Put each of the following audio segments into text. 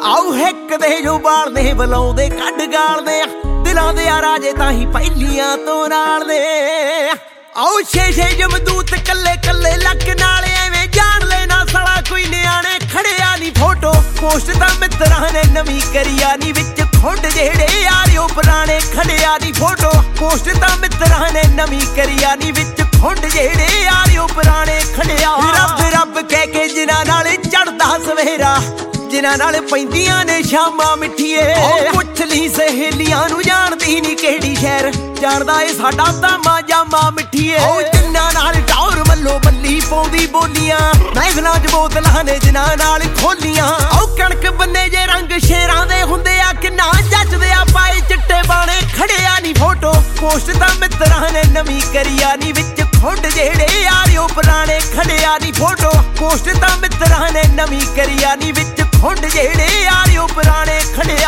ਆਓ ਹਿੱਕਦੇ ਜੋ ਬਾਲਦੇ ਬੁਲਾਉਂਦੇ ਕੱਢ ਗਾਲਦੇ ਦਿਲਾਂ ਦੇ ਆ ਰਾਜੇ ਤਾਂ ਹੀ ਪਹਿਲੀਆਂ ਤੋਂ ਨਾਲ ਦੇ ਆਓ ਛੇ ਜਮਦੂਤ ਕੱਲੇ ਕੱਲੇ ਲੱਕ ਨਾਲ ਐਵੇਂ ਜਾਣ ਲੈਣਾ ਸਾਲਾ ਕੋਈ ਨਿਆਣੇ ਖੜਿਆ ਨੀ ਫੋਟੋ ਪੋਸਟ ਤਾਂ ਮਿੱਤਰਾਂ ਨੇ ਨਵੀਂ ਕਰੀਆ ਨੀ ਵਿੱਚ ਖੁੰਡ ਜਿਹੜੇ ਯਾਰਿਓ ਪੁਰਾਣੇ ਖੜਿਆ ਨੀ ਫੋਟੋ ਪੋਸਟ ਤਾਂ ਮਿੱਤਰਾਂ ਨੇ ਨਵੀਂ ਕਰੀਆ ਨੀ ਵਿੱਚ ਖੁੰਡ ਜਿਹੜੇ ਯਾਰਿਓ ਪੁਰਾਣੇ ਖੜਿਆ ਰੱਬ ਰੱਬ ਕਹਿ ਕੇ ਜਿਨ੍ਹਾਂ ਨਾਲ ਚੜਦਾ ਸਵੇਰਾ ਜਿਨ੍ਹਾਂ ਨਾਲ ਪੈਂਦੀਆਂ ਨੇ ਸ਼ਾਮਾਂ ਮਿੱਠੀਏ ਪੁੱਛ ਲਈ ਸਹੇਲੀਆਂ ਨੂੰ ਜਾਣਦੀ ਨੀ ਕਿਹੜੀ ਸ਼ਹਿਰ ਜਾਣਦਾ ਏ ਸਾਡਾ ਤਾਮਾ ਜਾਮਾ ਮਿੱਠੀਏ ਜਿਨ੍ਹਾਂ ਨਾਲ ਟੌਰ ਮੱਲੋ ਮੱਲੀ ਪਾਉਂਦੀ ਬੋਲੀਆਂ ਮਹਿਫਲਾਂ 'ਚ ਬੋਤਲਾਂ ਨੇ ਜਿਨ੍ਹਾਂ ਨਾਲ ਖੋਲੀਆਂ ਕਣਕ ਬੰਨੇ ਜੇ ਰੰਗ ਸ਼ੇਰਾਂ ਦੇ ਹੁੰਦੇ ਆ ਕਿੰਨਾ ਜੱਜਦੇ ਆ ਪਾਏ ਚਿੱਟੇ ਬਾਣੇ ਖੜਿਆ ਨੀ ਫੋਟੋ ਪੋਸਟ ਤਾਂ ਮਿੱਤਰਾਂ ਨੇ ਨਵੀਂ ਕਰੀਆ ਨੀ ਵਿੱਚ ਖੁੰਡ ਜਿਹੜੇ ਯਾਰਿਓ ਪੁਰਾਣੇ ਖੜਿਆ ਨੀ ਫੋਟੋ ਪੋਸਟ ਤਾਂ ਮਿੱਤਰਾਂ ਨੇ ਨਵੀਂ ਕਰੀਆ ਨੀ ਵਿੱਚ ਖੁੰਡ ਜਿਹੜੇ ਯਾਰਿਓ ਪੁਰਾਣੇ ਖੜਿਆ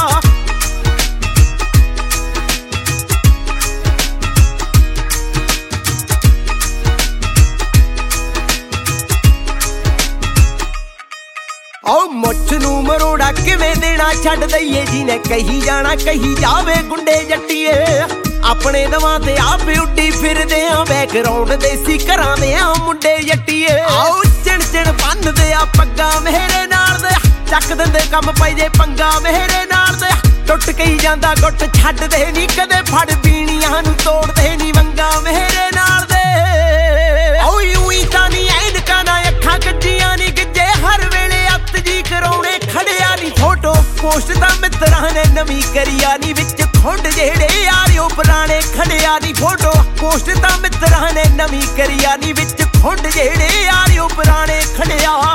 ਆਓ ਮੁੱਛ ਨੂੰ ਮਰੋੜਾ ਕਿਵੇਂ ਦੇਣਾ ਛੱਡ ਦਈਏ ਜਿਹਨੇ ਕਹੀ ਜਾਣਾ ਕਹੀ ਜਾਵੇ ਗੁੰਡੇ ਜੱਟੀਏ ਆਪਣੇ ਦਵਾਂ ਤੇ ਆਪ ਉੱਡੀ ਫਿਰਦੇ ਆ ਬੈਕਗ੍ਰਾਉਂਡ ਦੇਸੀ ਘਰਾਂ ਦੇ ਆ ਮੁੰਡੇ ਜੱਟੀਏ ਆਓ ਚਿਣ ਬੰਨਦੇ ਆ ਪੱਗਾਂ ਮੇਰੇ ਨਾਲ ਦੇ ਚੱਕ ਦਿੰਦੇ ਕੰਮ ਪਈ ਜੇ ਪੰਗਾ ਮੇਰੇ ਨਾਲ ਦੇ ਟੁੱਟ ਕਈ ਜਾਂਦਾ ਗੁੱਟ ਛੱਡਦੇ ਨੀ ਕਦੇ ਫੜ ਪੀਣੀਆਂ ਨੂੰ ਤੋੜਦੇ ਨੀ ਵੰਗਾ ਮੇਰੇ ਨਾਲ ਦੇ ਉਹੀ ਤਾਂ ਨੀ ਐਨਕਾਂ ਨਾ ਅੱਖਾਂ ਕੱਜੀਆਂ ਨੀ ਗਿੱਜੇ ਹਰ ਵੇਲੇ ਅੱਤ ਜੀ ਕਰਾਉਣੇ ਖੜਿਆ ਨੀ ਫੋਟੋ ਪੋਸਟ ਤਾਂ ਮਿੱਤਰਾਂ ਨੇ ਨਵੀਂ ਕਰੀਆ ਨੀ ਵਿੱਚ ਖੁੰਡ ਜਿਹੜੇ ਯਾਰਿਓ ਪੁਰਾਣੇ ਖੜਿਆ ਨੀ ਫੋਟੋ ਪੋਸਟ ਤਾਂ ਮਿੱਤਰਾਂ ਨੇ ਨਵੀਂ ਕਰੀਆ ਨੀ ਵਿੱਚ ਖੁੰਡ ਜਿਹੜੇ ਯਾਰਿਓ ਪੁਰਾਣੇ ਖੜਿਆ